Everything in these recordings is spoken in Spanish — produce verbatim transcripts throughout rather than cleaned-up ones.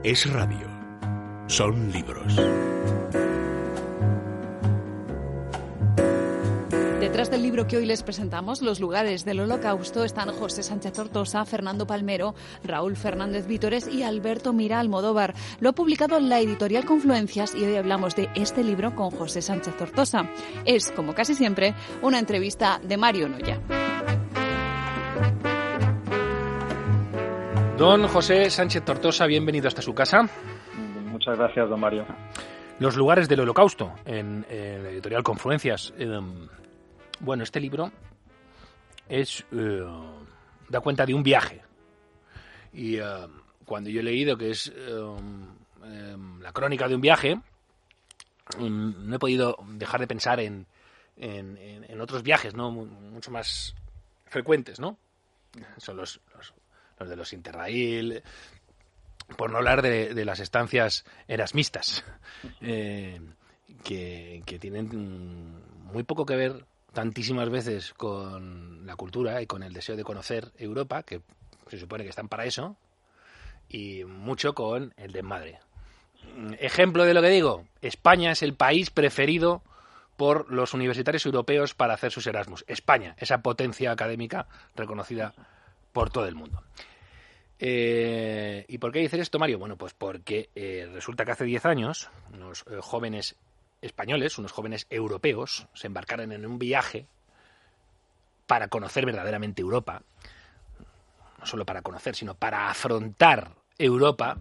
Es radio. Son libros. Detrás del libro que hoy les presentamos, Los lugares del Holocausto, están José Sánchez Tortosa, Fernando Palmero, Raúl Fernández Vítores y Alberto Mira Almodóvar. Lo ha publicado la editorial Confluencias y hoy hablamos de este libro con José Sánchez Tortosa. Es, como casi siempre, una entrevista de Mario Noya. Don José Sánchez Tortosa, bienvenido hasta su casa. Muchas gracias, don Mario. Los lugares del Holocausto, en, en la editorial Confluencias. Eh, bueno, este libro es eh, da cuenta de un viaje. Y eh, cuando yo he leído que es eh, eh, la crónica de un viaje, eh, no he podido dejar de pensar en, en, en, en otros viajes, ¿no? Mucho más frecuentes, ¿no? Son los... los los de los Interrail, por no hablar de, de las estancias erasmistas, eh, que, que tienen muy poco que ver tantísimas veces con la cultura y con el deseo de conocer Europa, que se supone que están para eso, y mucho con el desmadre. Ejemplo de lo que digo, España es el país preferido por los universitarios europeos para hacer sus Erasmus. España, esa potencia académica reconocida por todo el mundo. Eh, ¿Y por qué dices esto, Mario? Bueno, pues porque eh, resulta que hace diez años unos eh, jóvenes españoles, unos jóvenes europeos, se embarcaron en un viaje para conocer verdaderamente Europa. No solo para conocer, sino para afrontar Europa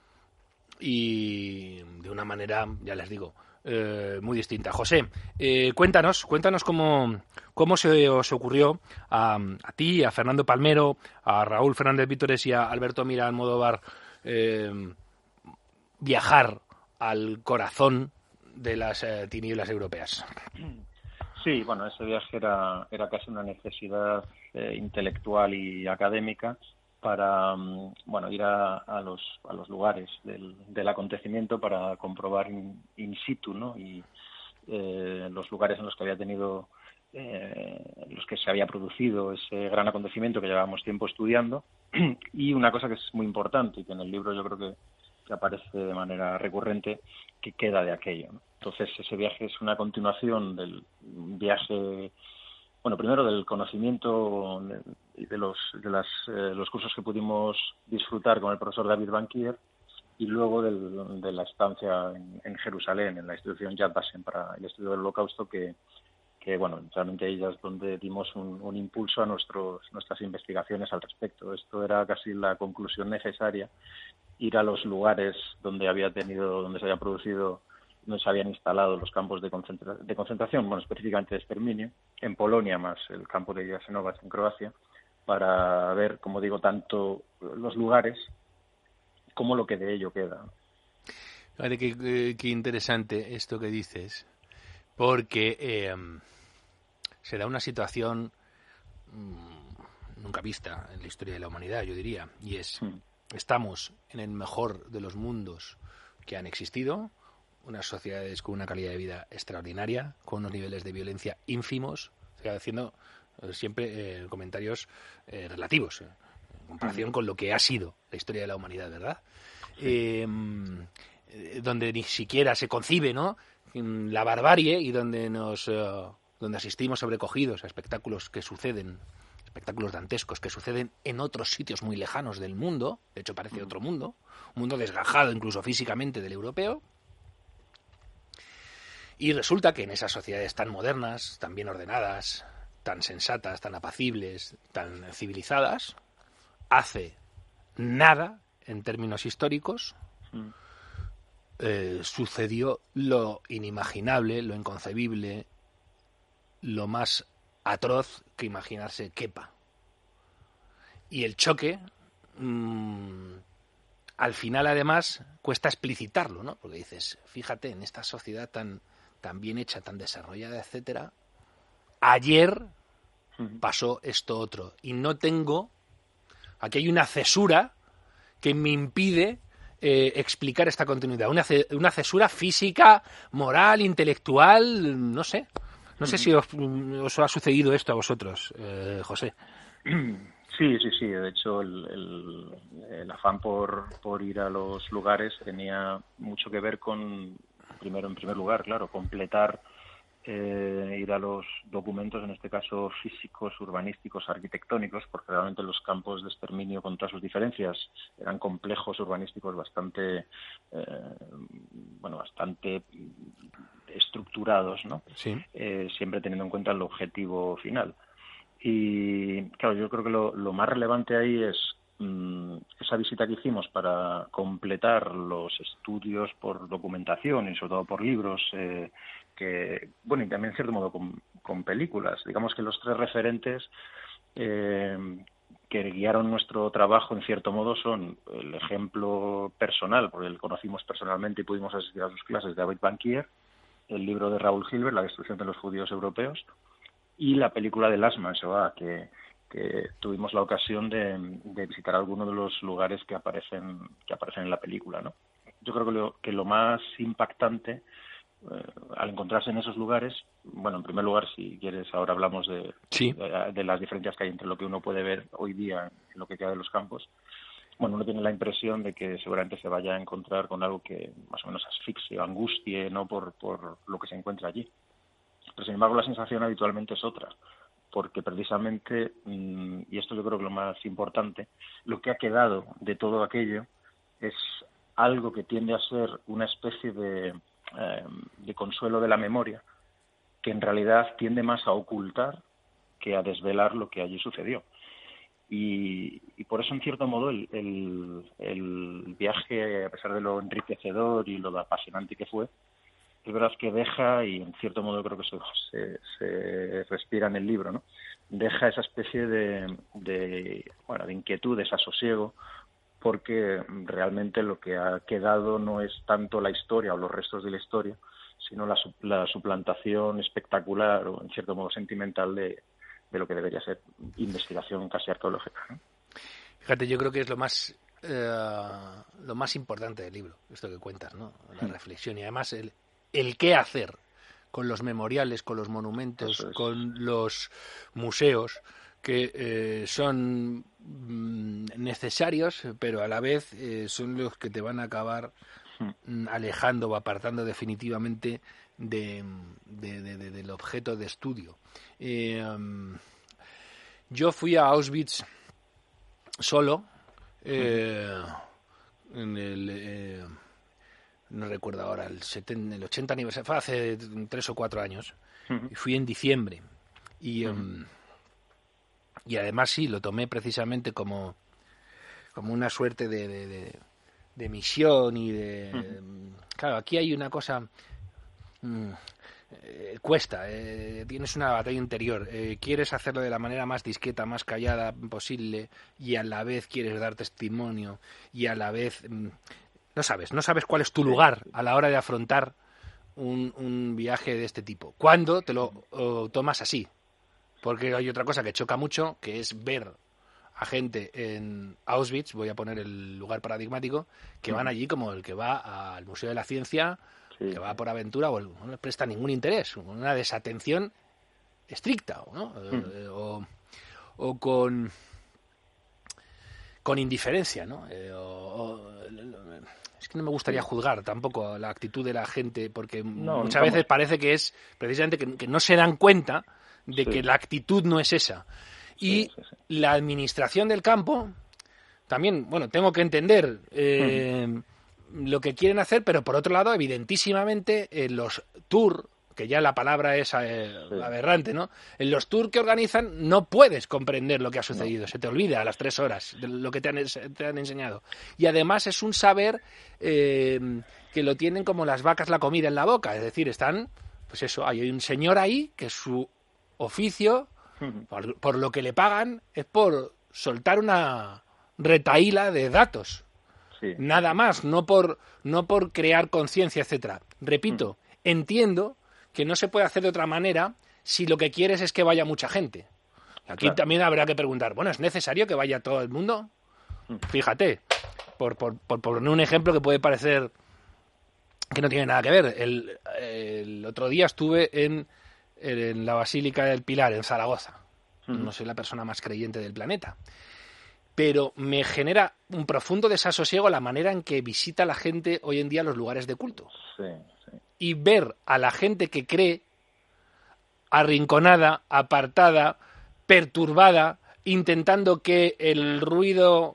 y de una manera, ya les digo, Eh, muy distinta. José, eh, cuéntanos, cuéntanos cómo, cómo se os ocurrió a, a ti, a Fernando Palmero, a Raúl Fernández Vítores y a Alberto Mira Almodóvar eh, viajar al corazón de las eh, tinieblas europeas. Sí, bueno, ese viaje era, era casi una necesidad eh, intelectual y académica para bueno ir a, a los a los lugares del, del acontecimiento para comprobar in, in situ, ¿no? Y eh, los lugares en los que había tenido eh, los que se había producido ese gran acontecimiento que llevábamos tiempo estudiando. Y una cosa que es muy importante y que en el libro yo creo que, que aparece de manera recurrente, que queda de aquello, ¿no? Entonces ese viaje es una continuación del viaje, bueno, primero del conocimiento y de, de los de las, eh, los cursos que pudimos disfrutar con el profesor David Bankier, y luego del, de la estancia en, en Jerusalén, en la institución Yad Vashem para el estudio del Holocausto, que, que bueno, realmente ahí es donde dimos un, un impulso a nuestros nuestras investigaciones al respecto. Esto era casi la conclusión necesaria, ir a los lugares donde había tenido, donde se habían producido, donde se habían instalado los campos de, concentra de concentración, bueno, específicamente de exterminio, en Polonia más el campo de Jasenovac en Croacia, para ver, como digo, tanto los lugares como lo que de ello queda. Vale, qué, qué interesante esto que dices, porque eh, se da una situación mmm, nunca vista en la historia de la humanidad, yo diría, y es, mm. estamos en el mejor de los mundos que han existido, unas sociedades con una calidad de vida extraordinaria, con unos niveles de violencia ínfimos, o sea, haciendo eh, siempre eh, comentarios eh, relativos, eh, en comparación uh-huh. con lo que ha sido la historia de la humanidad, ¿verdad? Sí. Eh, donde ni siquiera se concibe, ¿no?, la barbarie, y donde nos uh, donde asistimos sobrecogidos a espectáculos que suceden, espectáculos dantescos que suceden en otros sitios muy lejanos del mundo, de hecho parece uh-huh. otro mundo, un mundo desgajado incluso físicamente del europeo. Y resulta que en esas sociedades tan modernas, tan bien ordenadas, tan sensatas, tan apacibles, tan civilizadas, hace nada, en términos históricos, mm. eh, sucedió lo inimaginable, lo inconcebible, lo más atroz que imaginarse quepa. Y el choque, mmm, al final además, cuesta explicitarlo, ¿no? Porque dices, fíjate, en esta sociedad tan... tan bien hecha, tan desarrollada, etcétera, ayer pasó esto otro. Y no tengo... Aquí hay una cesura que me impide eh, explicar esta continuidad. Una, una cesura física, moral, intelectual, no sé. No sé si os, os ha sucedido esto a vosotros, eh, José. Sí, sí, sí. De hecho, el, el, el afán por, por ir a los lugares tenía mucho que ver con, primero, en primer lugar, claro, completar, eh, ir a los documentos, en este caso físicos, urbanísticos, arquitectónicos, porque realmente los campos de exterminio, con todas sus diferencias, eran complejos urbanísticos bastante, eh, bueno, bastante estructurados, ¿no? Sí. Eh, siempre teniendo en cuenta el objetivo final. Y claro, yo creo que lo, lo más relevante ahí es mmm, esa visita que hicimos para completar los estudios por documentación y sobre todo por libros, eh, que, bueno, y también en cierto modo con, con películas. Digamos que los tres referentes eh, que guiaron nuestro trabajo en cierto modo son el ejemplo personal, porque le conocimos personalmente y pudimos asistir a sus clases, de David Bankier, el libro de Raúl Hilbert, La destrucción de los judíos europeos, y la película de Last Man Shoah, que, que tuvimos la ocasión de, de visitar algunos de los lugares que aparecen que aparecen en la película, ¿no? Yo creo que lo, que lo más impactante eh, al encontrarse en esos lugares, bueno, en primer lugar, si quieres, ahora hablamos de, sí. de, de las diferencias que hay entre lo que uno puede ver hoy día en lo que queda de los campos. Bueno, uno tiene la impresión de que seguramente se vaya a encontrar con algo que más o menos asfixie o angustie, ¿no?, por, por lo que se encuentra allí. Pero, sin embargo, la sensación habitualmente es otra, porque precisamente, y esto yo creo que lo más importante, lo que ha quedado de todo aquello es algo que tiende a ser una especie de, eh, de consuelo de la memoria, que en realidad tiende más a ocultar que a desvelar lo que allí sucedió. Y, y por eso, en cierto modo, el, el, el viaje, a pesar de lo enriquecedor y lo apasionante que fue, es verdad que deja, y en cierto modo creo que eso se, se respira en el libro, ¿no? Deja esa especie de, de, bueno, de inquietud, de desasosiego, porque realmente lo que ha quedado no es tanto la historia o los restos de la historia, sino la, la suplantación espectacular o, en cierto modo, sentimental de, de lo que debería ser investigación casi arqueológica, ¿no? Fíjate, yo creo que es lo más eh, lo más importante del libro, esto que cuentas, ¿no? La reflexión y además el el qué hacer con los memoriales, con los monumentos, es. con los museos, que eh, son mm, necesarios, pero a la vez eh, son los que te van a acabar mm, alejando o apartando definitivamente de, de, de, de, del objeto de estudio. Eh, um, yo fui a Auschwitz solo, eh, en el... Eh, no recuerdo ahora, el, setenta, el ochenta aniversario, fue hace tres o cuatro años, uh-huh. y fui en diciembre, y, uh-huh. um, y además sí, lo tomé precisamente como, como una suerte de, de, de, de misión y de... Uh-huh. Claro, aquí hay una cosa... Mm, eh, cuesta, eh, tienes una batalla interior, eh, quieres hacerlo de la manera más discreta, más callada posible, y a la vez quieres dar testimonio, y a la vez... Mm, No sabes, no sabes cuál es tu lugar a la hora de afrontar un, un viaje de este tipo. ¿Cuándo te lo uh, tomas así? Porque hay otra cosa que choca mucho, que es ver a gente en Auschwitz, voy a poner el lugar paradigmático, que van allí como el que va al Museo de la Ciencia, sí. que va por aventura, o el, no les presta ningún interés, una desatención estricta, ¿no? Mm. O, o con, con indiferencia, ¿no? Eh, o, o, Es que no me gustaría juzgar tampoco la actitud de la gente, porque no, muchas veces parece que es precisamente que, que no se dan cuenta de sí. que la actitud no es esa. Y sí, sí, sí. la administración del campo, también, bueno, tengo que entender eh, mm. lo que quieren hacer, pero por otro lado, evidentísimamente, en los tours, que ya la palabra es eh, sí. aberrante, ¿no? En los tours que organizan no puedes comprender lo que ha sucedido, no. se te olvida a las tres horas de lo que te han, te han enseñado. Y además es un saber eh, que lo tienen como las vacas la comida en la boca, es decir, están, pues eso, hay un señor ahí que su oficio, uh-huh. por, por lo que le pagan, es por soltar una retaíla de datos. Sí. Nada más, no por, no por crear conciencia, etcétera. Repito, uh-huh. entiendo que no se puede hacer de otra manera si lo que quieres es que vaya mucha gente. Aquí claro. también habrá que preguntar, bueno, ¿es necesario que vaya todo el mundo? Fíjate, por, por, por poner un ejemplo que puede parecer que no tiene nada que ver. El, el otro día estuve en, en la Basílica del Pilar, en Zaragoza. Mm. No soy la persona más creyente del planeta. Pero me genera un profundo desasosiego la manera en que visita la gente hoy en día los lugares de culto. Sí, sí. Y ver a la gente que cree arrinconada, apartada, perturbada, intentando que el ruido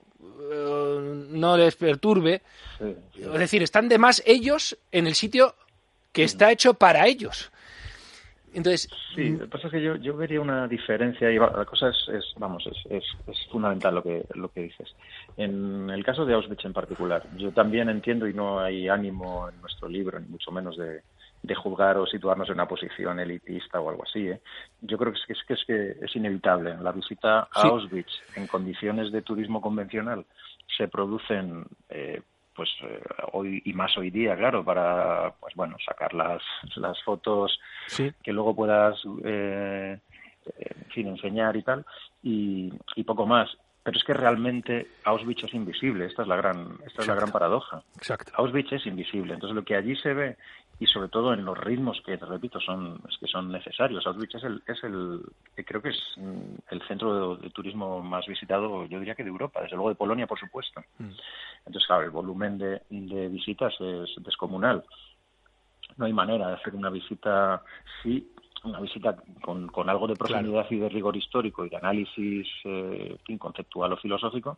uh, no les perturbe. Sí, sí. Es decir, están de más ellos en el sitio que está hecho para ellos. Entonces, sí, lo que pasa es que yo, yo vería una diferencia y la cosa es, es vamos, es, es, es fundamental lo que lo que dices. En el caso de Auschwitz en particular, yo también entiendo y no hay ánimo en nuestro libro, ni mucho menos de, de juzgar o situarnos en una posición elitista o algo así, ¿eh? Yo creo que es que es, que es, que es inevitable. La visita a sí. Auschwitz en condiciones de turismo convencional se producen eh, pues eh, hoy y más hoy día, claro, para pues bueno sacar las las fotos sí. que luego puedas eh, en fin enseñar y tal y, y poco más. Pero es que realmente Auschwitz es invisible. Esta es la gran esta Exacto. es la gran paradoja. Exacto. Auschwitz es invisible. Entonces lo que allí se ve y sobre todo en los ritmos que te repito son es que son necesarios. Auschwitz es el es el creo que es el centro de, de turismo más visitado, yo diría que de Europa, desde luego de Polonia por supuesto. Mm. Entonces claro, el volumen de, de visitas es descomunal. No hay manera de hacer una visita sí una visita con, con algo de profundidad claro. y de rigor histórico y de análisis eh, conceptual o filosófico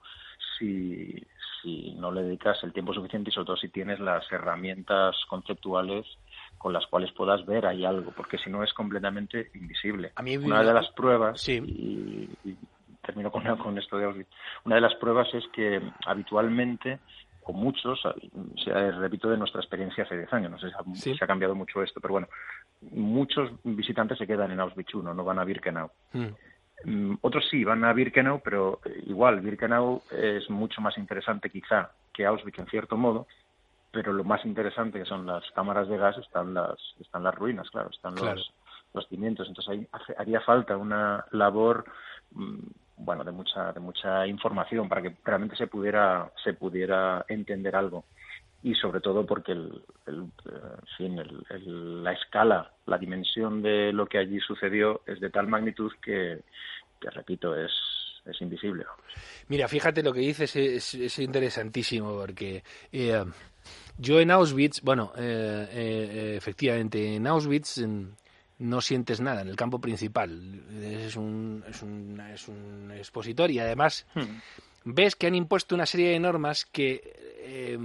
si, si no le dedicas el tiempo suficiente y sobre todo si tienes las herramientas conceptuales con las cuales puedas ver ahí algo, porque si no es completamente invisible. A mí una de las pruebas, sí. y, y termino con, con esto de Auschwitz, una de las pruebas es que habitualmente o muchos, o sea, repito de nuestra experiencia hace diez años, no sé si ha, ¿Sí? si ha cambiado mucho esto, pero bueno, muchos visitantes se quedan en Auschwitz uno, no van a Birkenau. Mm. Otros sí, van a Birkenau, pero igual, Birkenau es mucho más interesante quizá que Auschwitz en cierto modo, pero lo más interesante que son las cámaras de gas están las están las ruinas, claro, están claro. los los cimientos, entonces ahí hace, haría falta una labor mmm, bueno de mucha de mucha información para que realmente se pudiera se pudiera entender algo y sobre todo porque el, el, en fin, el, el, la escala, la dimensión de lo que allí sucedió es de tal magnitud que, que repito es es invisible. Mira, fíjate lo que dices es, es interesantísimo porque eh, yo en Auschwitz, bueno, eh, eh, efectivamente en Auschwitz en, no sientes nada en el campo principal. Es un, es un, es un expositor y además hmm. ves que han impuesto una serie de normas que eh,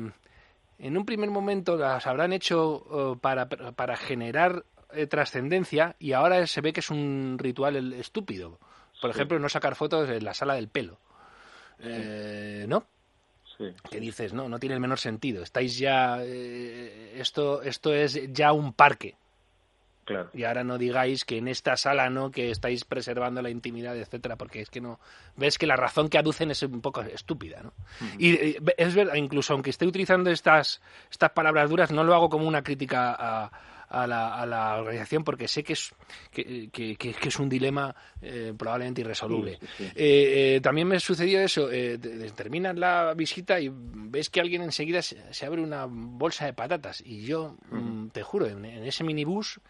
en un primer momento las habrán hecho uh, para, para generar eh, trascendencia y ahora se ve que es un ritual estúpido. Por sí. ejemplo, no sacar fotos en la sala del pelo. Sí. Eh, ¿No? Sí, sí. Que dices, no, no tiene el menor sentido. Estáis ya... Eh, esto, esto es ya un parque. Claro. Y ahora no digáis que en esta sala no, que estáis preservando la intimidad, etcétera, porque es que no... Ves que la razón que aducen es un poco estúpida, ¿no? Uh-huh. Y eh, es verdad, incluso aunque esté utilizando estas, estas palabras duras, no lo hago como una crítica a, a, la, a la organización, porque sé que es, que, que, que, que es un dilema eh, probablemente irresoluble. Sí, sí, sí. Eh, eh, también me sucedió eso, eh, terminas la visita y ves que alguien enseguida se, se abre una bolsa de patatas, y yo, uh-huh. te juro, en, en ese minibús...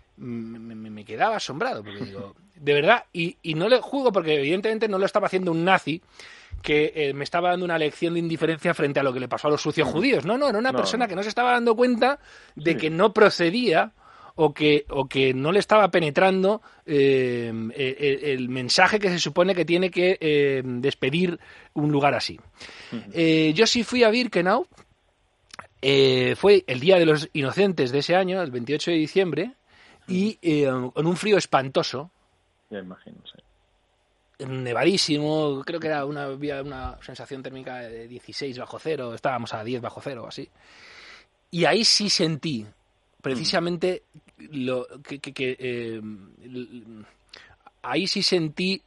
Me, me, me quedaba asombrado porque digo, de verdad, y, y no le juzgo porque evidentemente no lo estaba haciendo un nazi que eh, me estaba dando una lección de indiferencia frente a lo que le pasó a los sucios judíos. No, no, era una no, persona no. que no se estaba dando cuenta de sí. que no procedía o que, o que no le estaba penetrando eh, el, el mensaje que se supone que tiene que eh, despedir un lugar así. Uh-huh. Eh, yo sí fui a Birkenau, eh, fue el Día de los Inocentes de ese año, el veintiocho de diciembre, y eh, con un frío espantoso. Ya imagino, sí. Nevadísimo, creo que era una, había una sensación térmica de dieciséis bajo cero, estábamos a diez bajo cero, así. Y ahí sí sentí, precisamente, mm. lo que... que, que eh, ahí sí sentí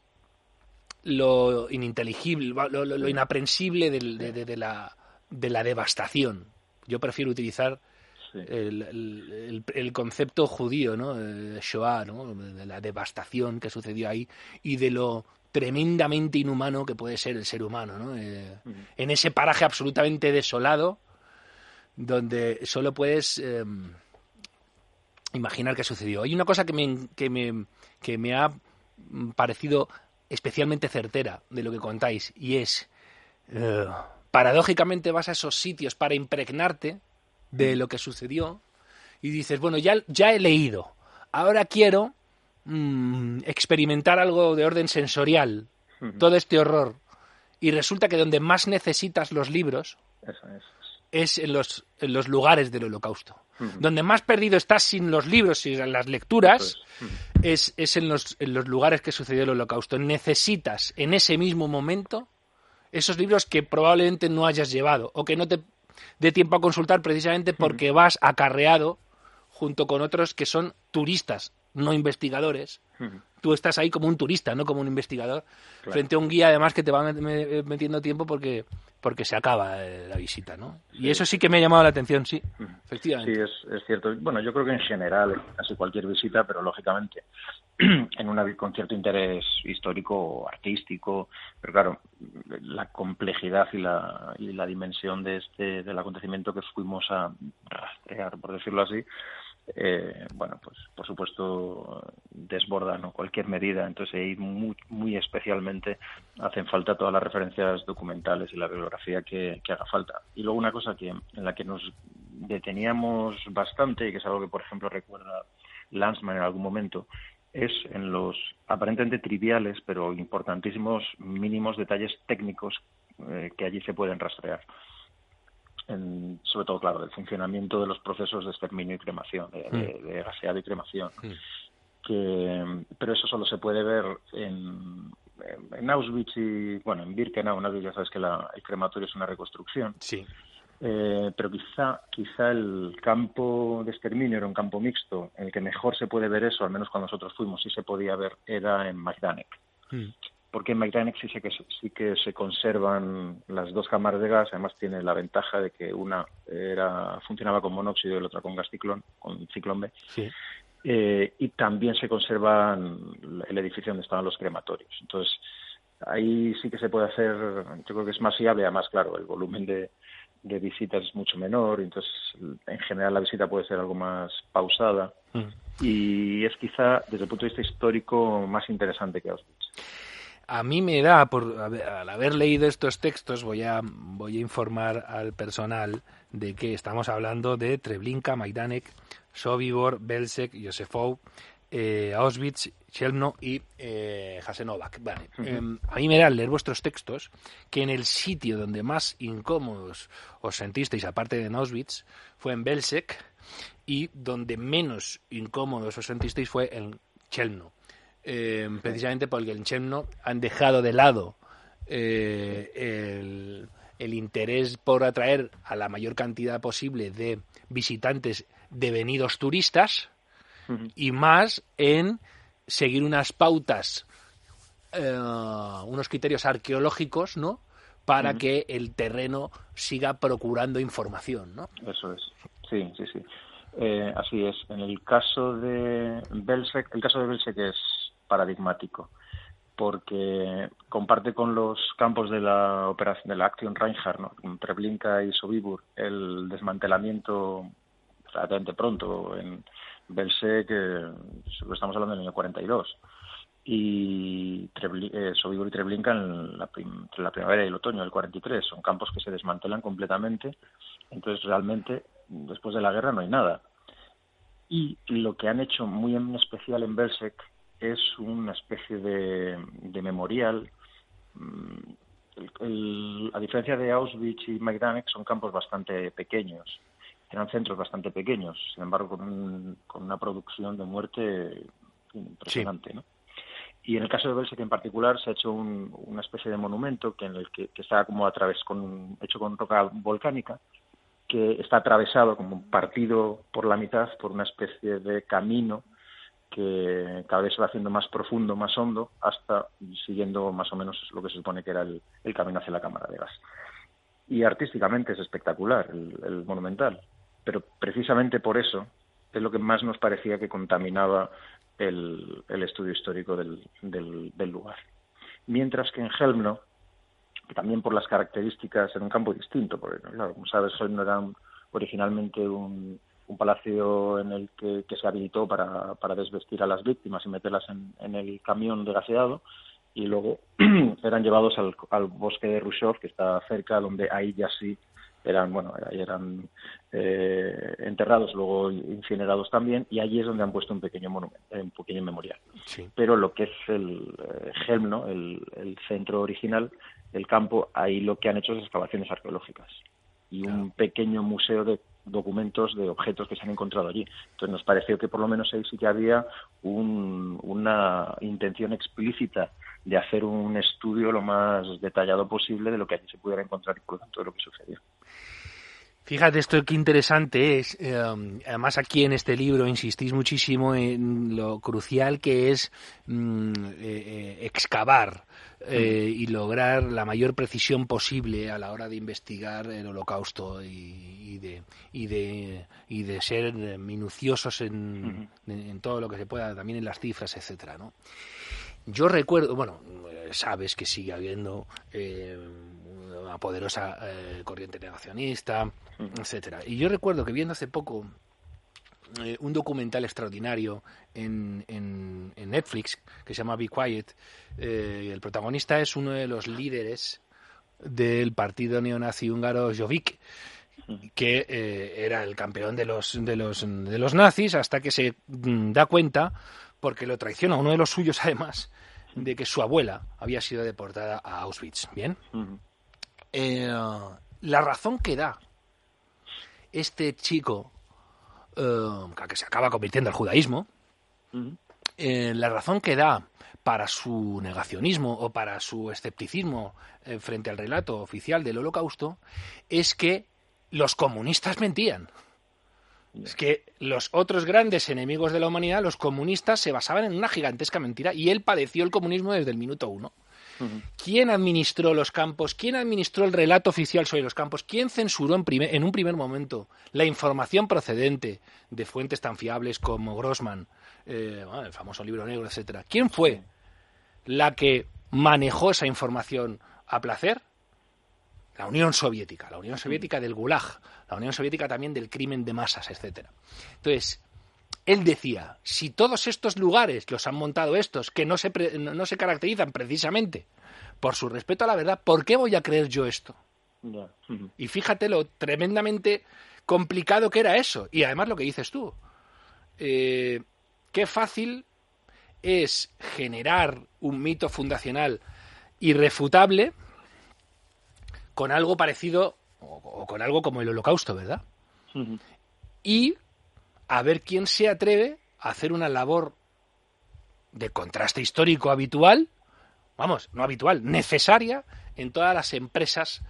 lo ininteligible, lo, lo, lo inaprensible de, de, de, de, la, de la devastación. Yo prefiero utilizar... Sí. El, el, el concepto judío, ¿no? De Shoah, ¿no? De la devastación que sucedió ahí y de lo tremendamente inhumano que puede ser el ser humano, ¿no? Eh, uh-huh. En ese paraje absolutamente desolado donde solo puedes eh, imaginar qué sucedió. Hay una cosa que me, que me, que me ha parecido especialmente certera de lo que contáis, y es, eh, paradójicamente vas a esos sitios para impregnarte de lo que sucedió y dices, bueno, ya, ya he leído, ahora quiero mmm, experimentar algo de orden sensorial, uh-huh. todo este horror, y resulta que donde más necesitas los libros Eso es. es en los, en los lugares del Holocausto. Uh-huh. Donde más perdido estás sin los libros, sin las lecturas, es, uh-huh. es, es en, los, en los lugares que sucedió el Holocausto. Necesitas en ese mismo momento esos libros que probablemente no hayas llevado o que no te dé tiempo a consultar precisamente porque uh-huh. vas acarreado junto con otros que son turistas, no investigadores. Uh-huh. Tú estás ahí como un turista, no como un investigador, claro. frente a un guía además que te va metiendo tiempo porque porque se acaba eh, la visita, ¿no? Sí. Y eso sí que me ha llamado la atención, sí, uh-huh. efectivamente. Sí, es, es cierto. Bueno, yo creo que en general, casi cualquier visita, pero lógicamente en una con cierto interés histórico o artístico, pero claro, la complejidad y la y la dimensión de este del acontecimiento que fuimos a rastrear, por decirlo así, Eh, bueno, pues por supuesto desborda, ¿no?, cualquier medida. Entonces ahí muy, muy especialmente hacen falta todas las referencias documentales y la bibliografía que, que haga falta. Y luego una cosa que en la que nos deteníamos bastante y que es algo que por ejemplo recuerda Lanzmann en algún momento, es en los aparentemente triviales pero importantísimos mínimos detalles técnicos eh, que allí se pueden rastrear. En, sobre todo, claro, del funcionamiento de los procesos de exterminio y cremación, de, mm. de, de gaseado y cremación. Mm. Que, pero eso solo se puede ver en, en Auschwitz y, bueno, en Birkenau. En Auschwitz ya sabes que la, el crematorio es una reconstrucción. Sí. Eh, pero quizá quizá el campo de exterminio era un campo mixto. En el que mejor se puede ver eso, al menos cuando nosotros fuimos, sí se podía ver, era en Majdanek. Mm. Porque en Majdanek sí, que, sí que se conservan las dos cámaras de gas. Además tiene la ventaja de que una era funcionaba con monóxido y la otra con gas ciclón, con ciclón B. Sí. Eh, y también se conservan el edificio donde estaban los crematorios. Entonces, ahí sí que se puede hacer, yo creo que es más fiable. Además, claro, el volumen de, de visitas es mucho menor, entonces en general la visita puede ser algo más pausada. Mm. Y es quizá, desde el punto de vista histórico, más interesante que Auschwitz. A mí me da, por al haber leído estos textos, voy a voy a informar al personal de que estamos hablando de Treblinka, Majdanek, Sobibor, Belzec, Josefov, eh, Auschwitz, Chelmno y eh, Jasenovac. Vale. Uh-huh. Eh, a mí me da al leer vuestros textos que en el sitio donde más incómodos os sentisteis, aparte de en Auschwitz, fue en Belzec, y donde menos incómodos os sentisteis fue en Chelmno. Eh, precisamente porque en Chelmno han dejado de lado eh, el, el interés por atraer a la mayor cantidad posible de visitantes devenidos turistas uh-huh. y más en seguir unas pautas, eh, unos criterios arqueológicos, ¿no?, para uh-huh. que el terreno siga procurando información, ¿no? Eso es, sí, sí, sí. Eh, así es. En el caso de Belzec, el caso de Belzec es paradigmático, porque comparte con los campos de la operación de la Acción Reinhardt, ¿no?, Treblinka y Sobibor, el desmantelamiento relativamente pronto. En Belzec, que estamos hablando del año cuarenta y dos, y Trebli, eh, Sobibor y Treblinka en la, prim, entre la primavera y el otoño del cuarenta y tres. Son campos que se desmantelan completamente. Entonces realmente después de la guerra no hay nada. Y lo que han hecho muy en especial en Belzec es una especie de, de memorial. El, el, a diferencia de Auschwitz y Majdanek, son campos bastante pequeños, eran centros bastante pequeños, sin embargo con, un, con una producción de muerte impresionante, sí. ¿no? Y en el caso de Belzec en particular se ha hecho un, una especie de monumento que en el que, que está como a través con hecho con roca volcánica, que está atravesado, como partido por la mitad, por una especie de camino que cada vez se va haciendo más profundo, más hondo, hasta siguiendo más o menos lo que se supone que era el, el camino hacia la cámara de gas. Y artísticamente es espectacular el, el monumental, pero precisamente por eso es lo que más nos parecía que contaminaba el, el estudio histórico del, del, del lugar. Mientras que en Chelmno, que también por las características era un campo distinto, porque claro, como sabes, Chelmno era un, originalmente un un palacio en el que, que se habilitó para, para desvestir a las víctimas y meterlas en, en el camión de gaseado, y luego eran llevados al, al bosque de Rushov, que está cerca, donde ahí ya sí eran, bueno, ahí eran eh, enterrados, luego incinerados también, y allí es donde han puesto un pequeño monumento, un pequeño memorial. Sí. Pero lo que es el eh, Helm, ¿no? el, el centro original, el campo, ahí lo que han hecho es excavaciones arqueológicas y un pequeño museo de documentos, de objetos que se han encontrado allí. Entonces nos pareció que por lo menos ahí sí que había un, una intención explícita de hacer un estudio lo más detallado posible de lo que allí se pudiera encontrar y por lo tanto de lo que sucedió. Fíjate esto qué interesante es, eh, además aquí en este libro insistís muchísimo en lo crucial que es mm, eh, excavar eh, y lograr la mayor precisión posible a la hora de investigar el Holocausto y, y, de, y, de, y de ser minuciosos en, en, en todo lo que se pueda, también en las cifras, etcétera, ¿no? Yo recuerdo, bueno, sabes que sigue habiendo eh, una poderosa eh, corriente negacionista, etcétera. Y yo recuerdo que viendo hace poco eh, un documental extraordinario en, en, en Netflix que se llama Be Quiet, eh, el protagonista es uno de los líderes del partido neonazi húngaro Jobbik, que eh, era el campeón de los, de los, de los nazis, hasta que se mm, da cuenta, porque lo traiciona uno de los suyos además, de que su abuela había sido deportada a Auschwitz. ¿Bien? Uh-huh. Eh, la razón que da este chico, eh, que se acaba convirtiendo al judaísmo, uh-huh. eh, la razón que da para su negacionismo o para su escepticismo eh, frente al relato oficial del Holocausto es que los comunistas mentían. Es que los otros grandes enemigos de la humanidad, los comunistas, se basaban en una gigantesca mentira y él padeció el comunismo desde el minuto uno. Uh-huh. ¿Quién administró los campos? ¿Quién administró el relato oficial sobre los campos? ¿Quién censuró en, primer, en un primer momento la información procedente de fuentes tan fiables como Grossman, eh, bueno, el famoso libro negro, etcétera? ¿Quién fue la que manejó esa información a placer? La Unión Soviética, la Unión Soviética del Gulag, la Unión Soviética también del crimen de masas, etcétera. Entonces, él decía, si todos estos lugares los han montado estos, que no se, pre, no se caracterizan precisamente por su respeto a la verdad, ¿por qué voy a creer yo esto? Yeah. Uh-huh. Y fíjate lo tremendamente complicado que era eso. Y además lo que dices tú, eh, qué fácil es generar un mito fundacional irrefutable con algo parecido o, o con algo como el Holocausto, ¿verdad? Uh-huh. Y a ver quién se atreve a hacer una labor de contraste histórico habitual, vamos, no habitual, necesaria en todas las empresas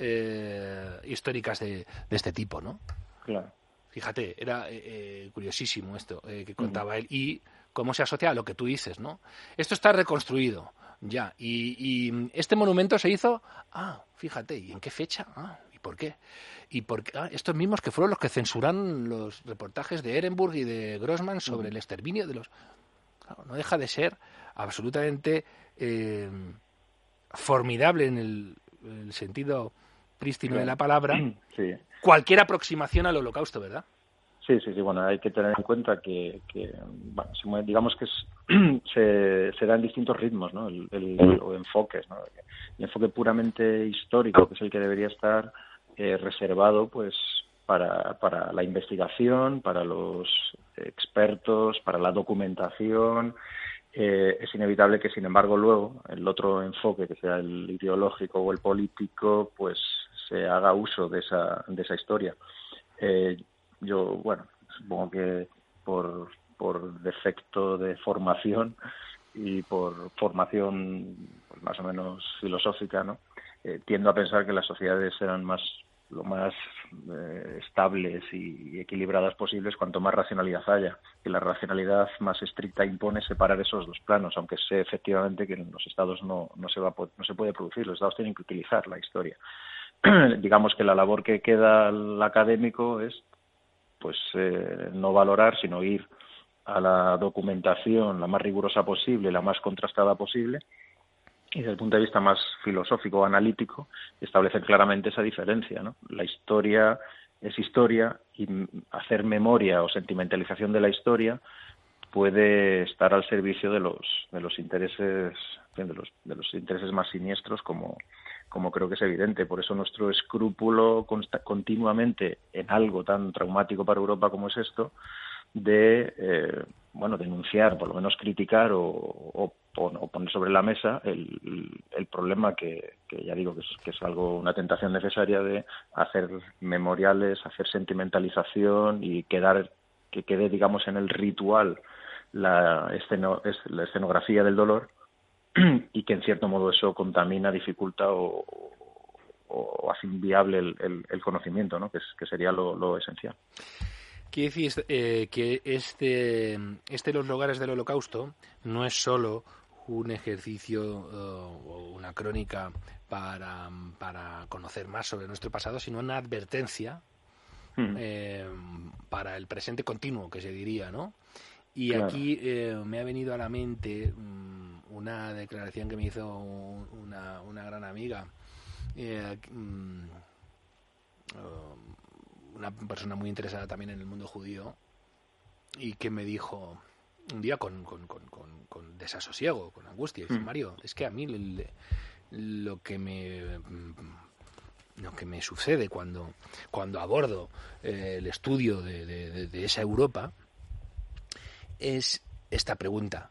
eh, históricas de, de este tipo, ¿no? Claro. Fíjate, era eh, eh, curiosísimo esto eh, que contaba uh-huh. él y cómo se asocia a lo que tú dices, ¿no? Esto está reconstruido. Ya, y, y este monumento se hizo, ah, fíjate, ¿y en qué fecha? Ah, ¿y por qué? Y por qué? Ah, estos mismos que fueron los que censuran los reportajes de Ehrenburg y de Grossman sobre uh-huh. el exterminio de los... Claro, no deja de ser absolutamente eh, formidable en el, el sentido prístino claro. de la palabra, sí. cualquier aproximación al Holocausto, ¿verdad? Sí, sí, sí, bueno, hay que tener en cuenta que, que bueno, digamos que es, se, se dan distintos ritmos, ¿no? El, el, el, o enfoques, ¿no? El enfoque puramente histórico, que es el que debería estar eh, reservado, pues, para, para la investigación, para los expertos, para la documentación. Eh, es inevitable que, sin embargo, luego el otro enfoque, que sea el ideológico o el político, pues se haga uso de esa, de esa historia. Eh, Yo, bueno, supongo que por, por defecto de formación y por formación pues, más o menos filosófica, ¿no? Eh, tiendo a pensar que las sociedades serán más lo más eh, estables y, y equilibradas posibles cuanto más racionalidad haya. Y la racionalidad más estricta impone separar esos dos planos, aunque sé efectivamente que en los estados no, no, se, va, no se puede producir, los estados tienen que utilizar la historia. Digamos que la labor que queda al académico es pues eh, no valorar, sino ir a la documentación la más rigurosa posible, la más contrastada posible, y desde el punto de vista más filosófico o analítico, establecer claramente esa diferencia, ¿no? La historia es historia, y hacer memoria o sentimentalización de la historia puede estar al servicio de los de los intereses de los de los intereses más siniestros, como como creo que es evidente. Por eso nuestro escrúpulo consta, continuamente en algo tan traumático para Europa como es esto, de eh, bueno denunciar, por lo menos criticar o, o, o poner sobre la mesa el, el problema que, que ya digo que es, que es algo, una tentación necesaria, de hacer memoriales, hacer sentimentalización y quedar que quede, digamos, en el ritual la, esceno, es, la escenografía del dolor, y que en cierto modo eso contamina, dificulta o, o hace inviable el, el, el conocimiento, ¿no? que, es, que sería lo, lo esencial. Quiere decir eh, que este, este Los lugares del Holocausto no es solo un ejercicio uh, o una crónica para, para conocer más sobre nuestro pasado, sino una advertencia mm. eh, para el presente continuo, que se diría, ¿no? Y claro. aquí eh, me ha venido a la mente um, una declaración que me hizo una, una gran amiga, eh, um, uh, una persona muy interesada también en el mundo judío, y que me dijo un día con, con, con, con, con desasosiego, con angustia, dice, mm. Mario, es que a mí el, lo que me lo que me sucede cuando, cuando abordo eh, el estudio de, de, de esa Europa es esta pregunta: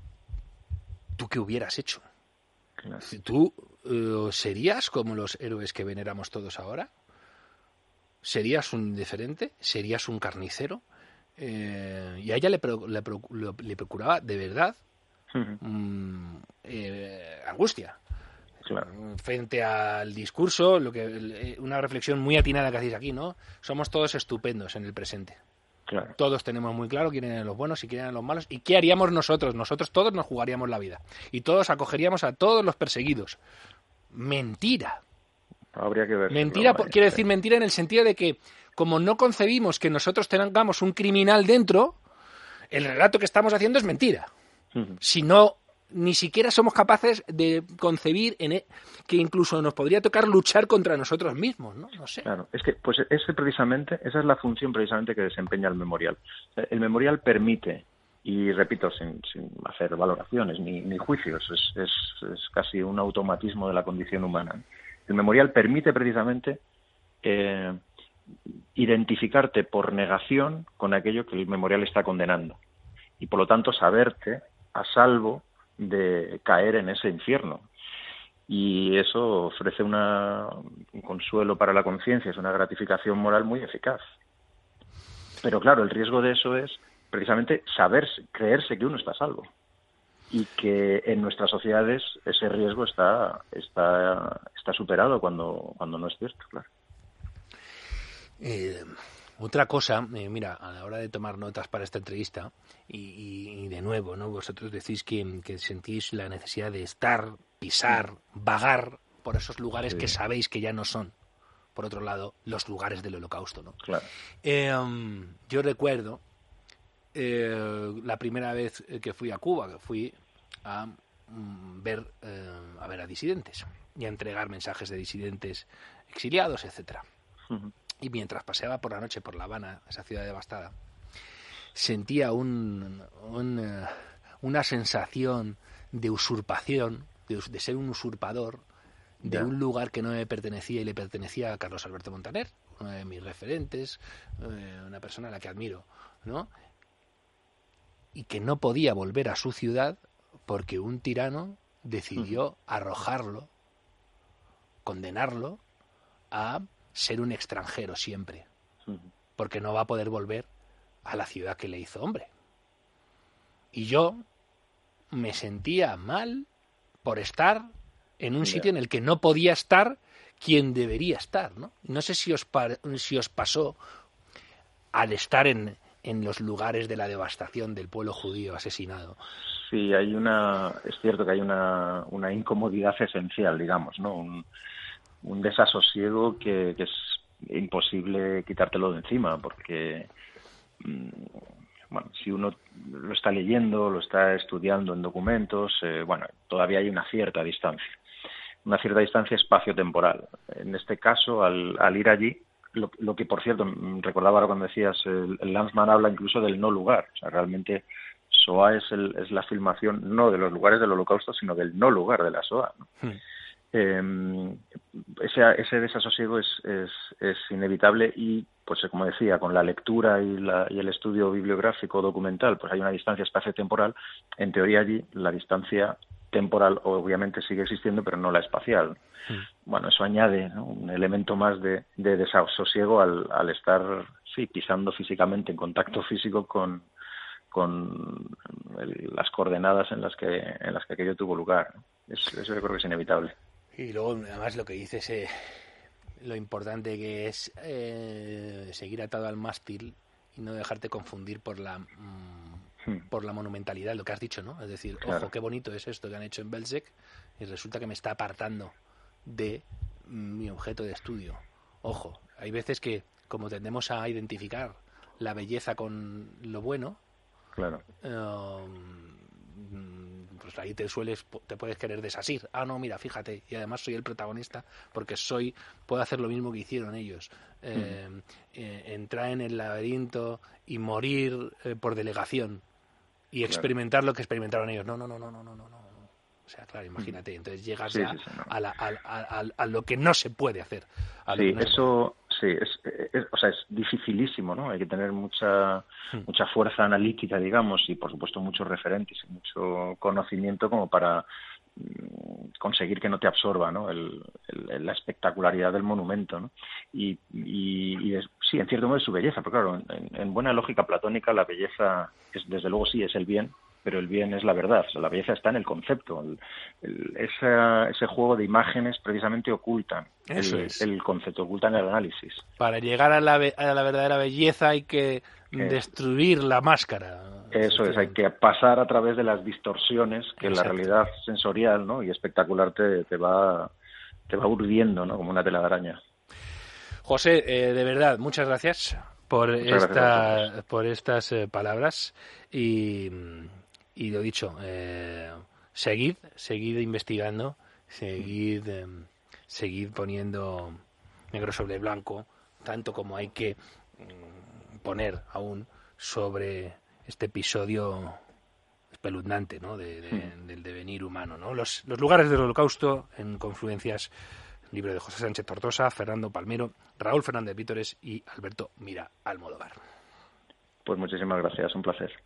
¿tú qué hubieras hecho? Claro. ¿Tú uh, serías como los héroes que veneramos todos ahora? ¿Serías un indiferente? ¿Serías un carnicero? Eh, y a ella le, le, le procuraba de verdad uh-huh. um, eh, angustia. Claro. Frente al discurso, lo que una reflexión muy atinada que hacéis aquí, ¿no? Somos todos estupendos en el presente. Claro. Todos tenemos muy claro quiénes eran los buenos y quiénes eran los malos, y qué haríamos nosotros. Nosotros todos nos jugaríamos la vida y todos acogeríamos a todos los perseguidos. Mentira. Habría que ver. Mentira, por, quiero decir mentira en el sentido de que, como no concebimos que nosotros tengamos un criminal dentro, el relato que estamos haciendo es mentira. Uh-huh. Si no, ni siquiera somos capaces de concebir en e- que incluso nos podría tocar luchar contra nosotros mismos, ¿no? No sé. Claro, es que pues ese precisamente, esa es la función precisamente que desempeña el memorial. El memorial permite, y repito, sin, sin hacer valoraciones ni, ni juicios, es, es, es casi un automatismo de la condición humana. El memorial permite precisamente eh, identificarte por negación con aquello que el memorial está condenando, y por lo tanto saberte a salvo de caer en ese infierno. Y eso ofrece una, un consuelo para la conciencia, es una gratificación moral muy eficaz. Pero claro, el riesgo de eso es precisamente saberse, creerse que uno está a salvo. Y que en nuestras sociedades ese riesgo está está está superado cuando cuando no es cierto, claro. Eh, otra cosa, eh, mira, a la hora de tomar notas para esta entrevista, y, y, y de nuevo, ¿no? Vosotros decís que, que sentís la necesidad de estar, pisar, vagar por esos lugares sí. que sabéis que ya no son, por otro lado, los lugares del Holocausto, ¿no? Claro. Eh, um, yo recuerdo Eh, la primera vez que fui a Cuba, que fui a mm, ver eh, a ver a disidentes y a entregar mensajes de disidentes exiliados, etcétera. Uh-huh. Y mientras paseaba por la noche por La Habana, esa ciudad devastada, sentía un, un uh, una sensación de usurpación, de, de ser un usurpador de yeah. un lugar que no me pertenecía y le pertenecía a Carlos Alberto Montaner, uno de mis referentes, eh, una persona a la que admiro, ¿no? Y que no podía volver a su ciudad porque un tirano decidió uh-huh. arrojarlo, condenarlo a ser un extranjero siempre, uh-huh. porque no va a poder volver a la ciudad que le hizo hombre. Y yo me sentía mal por estar en un yeah. sitio en el que no podía estar quien debería estar, ¿no? No sé si os, pa- si os pasó al estar en... en los lugares de la devastación del pueblo judío asesinado. Sí, hay una, es cierto que hay una, una incomodidad esencial, digamos, ¿no? Un, un desasosiego que, que es imposible quitártelo de encima, porque, bueno, si uno lo está leyendo, lo está estudiando en documentos, eh, bueno, todavía hay una cierta distancia, una cierta distancia espacio-temporal. En este caso, al, al ir allí, lo, lo que, por cierto, recordaba ahora cuando decías, el, el Lanzmann habla incluso del no lugar. O sea, realmente Shoah es, el, es la filmación no de los lugares del Holocausto, sino del no lugar de la Shoah, ¿no? Hmm. Eh, ese, ese desasosiego es, es, es inevitable y, pues como decía, con la lectura y, la, y el estudio bibliográfico documental, pues hay una distancia espacio-temporal. En teoría allí la distancia temporal obviamente sigue existiendo, pero no la espacial. Sí. Bueno, eso añade, ¿no?, un elemento más de, de desasosiego al, al estar, sí, pisando físicamente, en contacto físico con, con el, las coordenadas en las que en las que aquello tuvo lugar, ¿no? Es, eso yo creo que es inevitable. Y luego, además, lo que dices, eh, lo importante que es eh, seguir atado al mástil y no dejarte confundir por la mmm, hmm. por la monumentalidad, lo que has dicho, ¿no? Es decir, claro, ojo, qué bonito es esto que han hecho en Belzec y resulta que me está apartando de mi objeto de estudio. Ojo, hay veces que, como tendemos a identificar la belleza con lo bueno, claro, eh, pues ahí te sueles, te puedes querer desasir. Ah, no, mira, fíjate, y además soy el protagonista porque soy, puedo hacer lo mismo que hicieron ellos. Eh, uh-huh. eh, entrar en el laberinto y morir eh, por delegación y experimentar claro. lo que experimentaron ellos. No, no, no, no, no, no, no. O sea, claro, imagínate, entonces llegas sí, a, sí, sí, no. a, la, a, a, a, a lo que no se puede hacer. A sí, no eso, sí, es, es, o sea, es dificilísimo, ¿no? Hay que tener mucha, hmm. mucha fuerza analítica, digamos, y por supuesto muchos referentes y mucho conocimiento como para mm, conseguir que no te absorba, ¿no?, el, el, la espectacularidad del monumento, ¿no? Y, y, y es, sí, en cierto modo es su belleza, pero claro, en, en buena lógica platónica la belleza es, desde luego sí, es el bien, pero el bien es la verdad. O sea, la belleza está en el concepto. El, el, esa, ese juego de imágenes precisamente ocultan Eso el, es. el concepto, ocultan el análisis. Para llegar a la, a la verdadera belleza hay que es. destruir la máscara. Eso es, hay que pasar a través de las distorsiones que Exacto. la realidad sensorial, ¿no?, y espectacular te, te va te va urdiendo, ¿no?, como una tela de araña. José, eh, de verdad, muchas gracias por, muchas esta, gracias por estas eh, palabras y... Y lo dicho, eh, seguid, seguid investigando, seguid, eh, seguid poniendo negro sobre blanco, tanto como hay que mm, poner aún sobre este episodio espeluznante, ¿no?, de, de, sí. del devenir humano, ¿no? Los, los lugares del Holocausto en Confluencias, libro de José Sánchez Tortosa, Fernando Palmero, Raúl Fernández Vítores y Alberto Mira Almodóvar. Pues muchísimas gracias, un placer.